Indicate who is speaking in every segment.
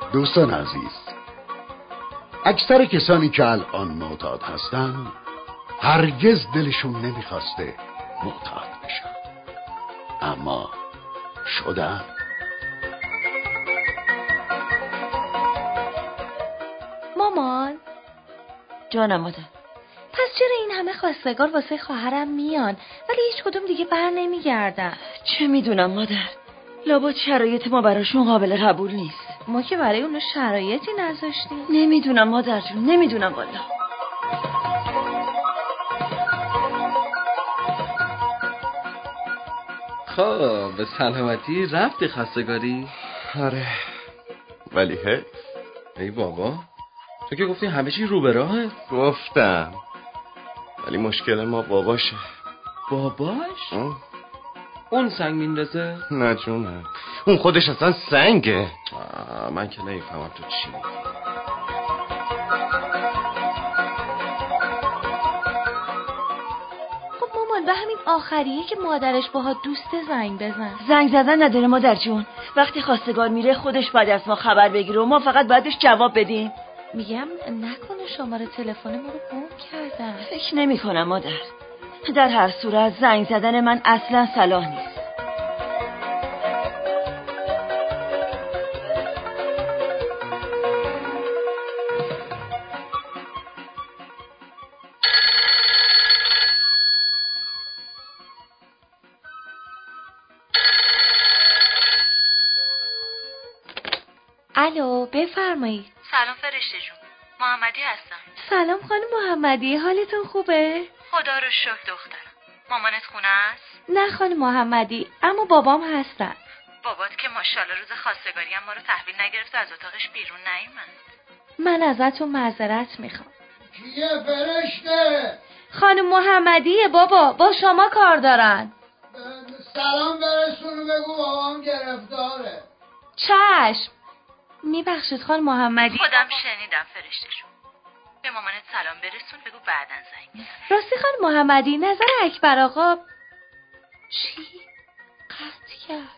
Speaker 1: دوستان عزیز، اکثر کسانی که الان معتاد هستن هرگز دلشون نمیخواسته معتاد بشن، اما شدن.
Speaker 2: مامان
Speaker 3: جانم مادر.
Speaker 2: پس چرا این همه خواستگار واسه خواهرم میان ولی هیچ کدوم دیگه بر نمیگردن؟
Speaker 3: چه میدونم مادر، لابد شرایط ما براشون قابل قبول نیست.
Speaker 2: ما که برای اونو شرایطی نذاشتیم.
Speaker 3: نمیدونم مادر جون، نمیدونم والا.
Speaker 4: خب به سلامتی رفتی خواستگاری؟
Speaker 5: آره ولی حیف.
Speaker 4: ای بابا، تو که گفتی همه چی رو به راهه.
Speaker 5: گفتم ولی مشکل ما باباشه.
Speaker 4: باباش؟ اون سنگ میندازه؟
Speaker 5: نه جونم، اون خودش اصلا سنگه.
Speaker 4: من که نمیفهمم تو چی میگی.
Speaker 2: خب مامان به همین آخریه که مادرش باها دوست زنگ بزن.
Speaker 3: زنگ زدن نداره مادر جون، وقتی خواستگار میره خودش باید از ما خبر بگیره و ما فقط بایدش جواب بدیم.
Speaker 2: میگم نکنه شماره تلفن ما رو گم کردن.
Speaker 3: فکر نمی کنم مادر. در هر صورت زنگ زدن من اصلا صلاح نیست.
Speaker 2: الو بفرمایید.
Speaker 6: سلام فرشته جون، محمدی هستم.
Speaker 2: سلام خانم محمدی، حالتون خوبه؟
Speaker 6: خدا رو شکر دخترم. مامانت خونه است؟
Speaker 2: نه خانم محمدی، اما بابام هستن.
Speaker 6: بابات که ماشاءالله روز خواستگاری هم ما رو تحویل نگرفت و از اتاقش بیرون نیومد.
Speaker 2: من ازتون معذرت میخوام.
Speaker 7: کیه فرشته؟
Speaker 2: خانم محمدیه بابا، با شما کار دارن.
Speaker 7: سلام برسون بگو بابام گرفتاره.
Speaker 2: چشم. میبخشید خانم محمدی.
Speaker 6: خودم شنیدم فرشته جون. به مامانت سلام برسون بگو بعدن زنگ میزنم.
Speaker 2: راستی خانم محمدی نظر اکبر آقا چی؟ قطع کرد.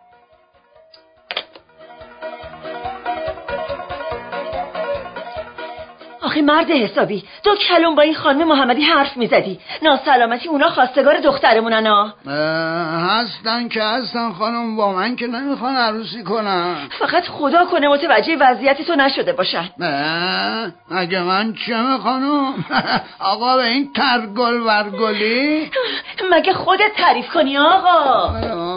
Speaker 3: آخه مرد حسابی، دو کلم با این خانم محمدی حرف میزدی. ناسلامتی اونا خواستگار دخترمونن ها.
Speaker 7: هستن که هستن خانم، با من که نمیخوان عروسی کنن.
Speaker 3: فقط خدا کنه متوجه وضعیت تو نشده باشن.
Speaker 7: مگه من چمه خانم؟ آقا به این ترگل ورگلی
Speaker 3: مگه خودت تعریف کنی آقا؟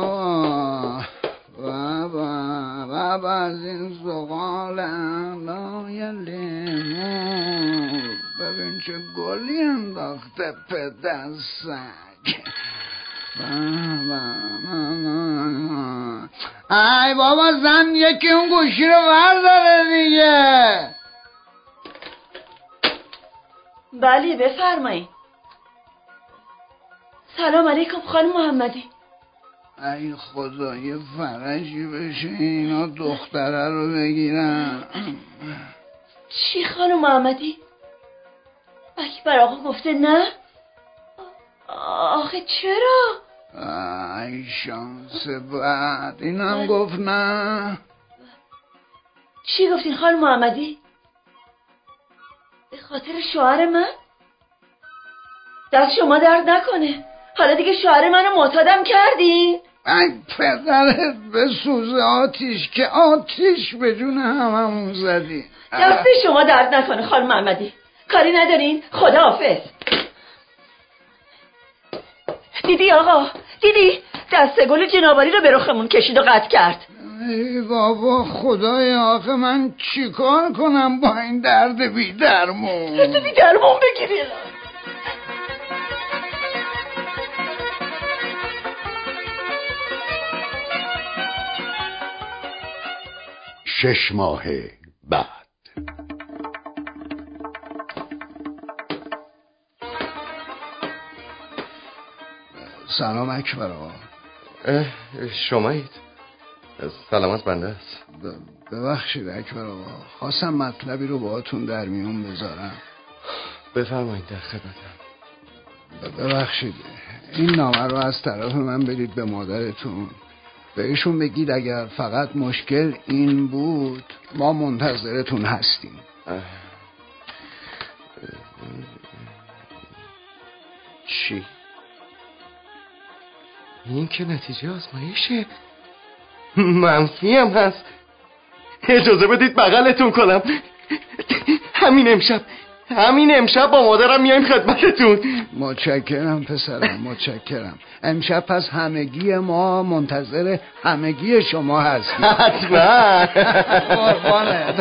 Speaker 7: بابا از این زغال علای لیمون ببین چه گلی انداخته پدر سگ. ای بابا زن یکی اون گوشی رو برداره دیگه.
Speaker 3: بله بفرمایید. سلام علیکم خانم محمدی.
Speaker 7: ای خدا یه فرجی بشه اینا دختره رو بگیرن.
Speaker 3: چی خانم محمدی؟ اکبر آقا گفته نه؟ آخه چرا؟
Speaker 7: ای شانس بعد اینم گفت نه.
Speaker 3: چی گفتین خانم محمدی؟ به خاطر شوهر من؟ دست شما درد نکنه، حالا دیگه شوهر منو معتادم کردین؟
Speaker 7: ای پدرت بسوز آتیش که آتیش به جون هممون زدی.
Speaker 3: دست شما درد نکنه خانم محمدی، کاری ندارین؟ خداحافظ. دیدی آقا، دیدی دست گل جنابالی رو به رخمون کشید و قطع کرد.
Speaker 7: ای بابا خدای آخه من چیکار کنم با این درد بی درمون؟
Speaker 3: درد بی درمون بگیری.
Speaker 1: 6 ماه بعد.
Speaker 7: سلام اکبر آقا.
Speaker 5: شمایید؟ سلامت بنده است.
Speaker 7: ببخشید اکبر آقا، خواستم مطلبی رو باهاتون در میون بذارم.
Speaker 5: بفرمایید در خدمتم.
Speaker 7: ببخشید این نامه رو از طرف من برید به مادرتون بهشون بگید اگر فقط مشکل این بود ما منتظرتون هستیم.
Speaker 5: چی؟ این که نتیجه آزمایشه منفی هم هست. اجازه بدید بغلتون کنم. همین امشب با مادرم میایم خدمتتون.
Speaker 7: متشکرم پسرم، متشکرم. امشب پس همگی ما منتظر همگی شما هستیم.
Speaker 5: حتما.
Speaker 7: قربانت.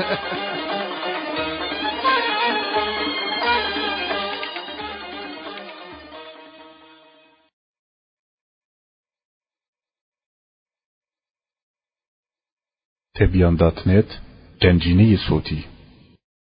Speaker 8: تبیان.net گنجینه صوتی